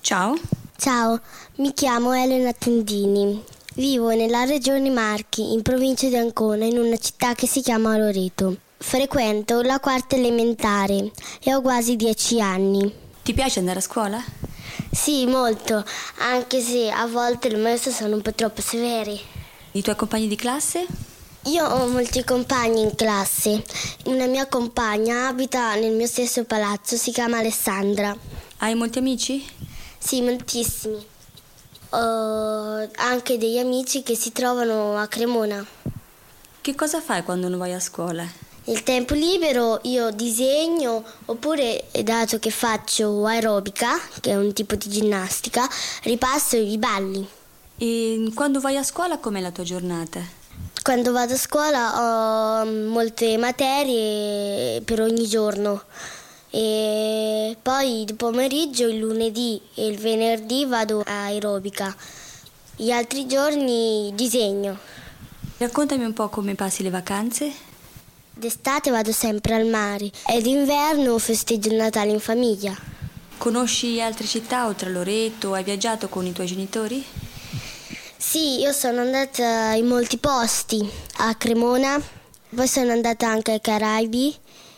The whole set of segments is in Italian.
Ciao. Ciao, mi chiamo Elena Tendini. Vivo nella regione Marche, in provincia di Ancona, in una città che si chiama Loreto. Frequento la quarta elementare e ho quasi 10 anni. Ti piace andare a scuola? Sì, molto, anche se a volte le maestre sono un po' troppo severi. I tuoi compagni di classe? Io ho molti compagni in classe. Una mia compagna abita nel mio stesso palazzo, si chiama Alessandra. Hai molti amici? Sì, moltissimi. Ho anche degli amici che si trovano a Cremona. Che cosa fai quando non vai a scuola? Nel tempo libero io disegno, oppure, dato che faccio aerobica, che è un tipo di ginnastica, ripasso i balli. E quando vai a scuola com'è la tua giornata? Quando vado a scuola ho molte materie per ogni giorno. E poi il pomeriggio, il lunedì e il venerdì vado a aerobica. Gli altri giorni disegno. Raccontami un po' come passi le vacanze. D'estate vado sempre al mare e d'inverno festeggio il Natale in famiglia. Conosci altre città oltre a Loreto? Hai viaggiato con i tuoi genitori? Sì, io sono andata in molti posti, a Cremona, poi sono andata anche ai Caraibi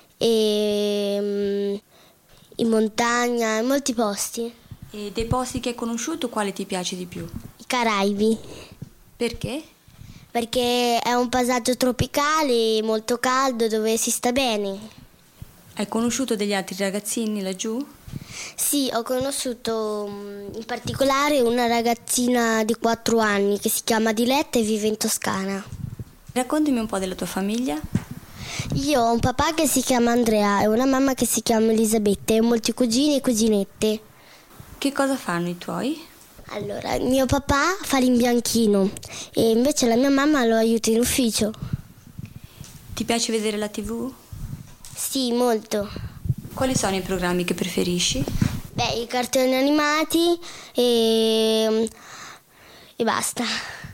e in montagna, in molti posti. E dei posti che hai conosciuto, quale ti piace di più? I Caraibi, Perché? perché è un paesaggio tropicale, molto caldo, dove si sta bene. Hai conosciuto degli altri ragazzini laggiù? Sì, ho conosciuto in particolare una ragazzina di 4 anni che si chiama Diletta e vive in Toscana. Raccontami un po' della tua famiglia. Io ho un papà che si chiama Andrea e una mamma che si chiama Elisabetta e molti cugini e cuginette. Che cosa fanno i tuoi? Allora, mio papà fa l'imbianchino e invece la mia mamma lo aiuta in ufficio. Ti piace vedere la TV? Sì, molto. Quali sono i programmi che preferisci? Beh, i cartoni animati e basta.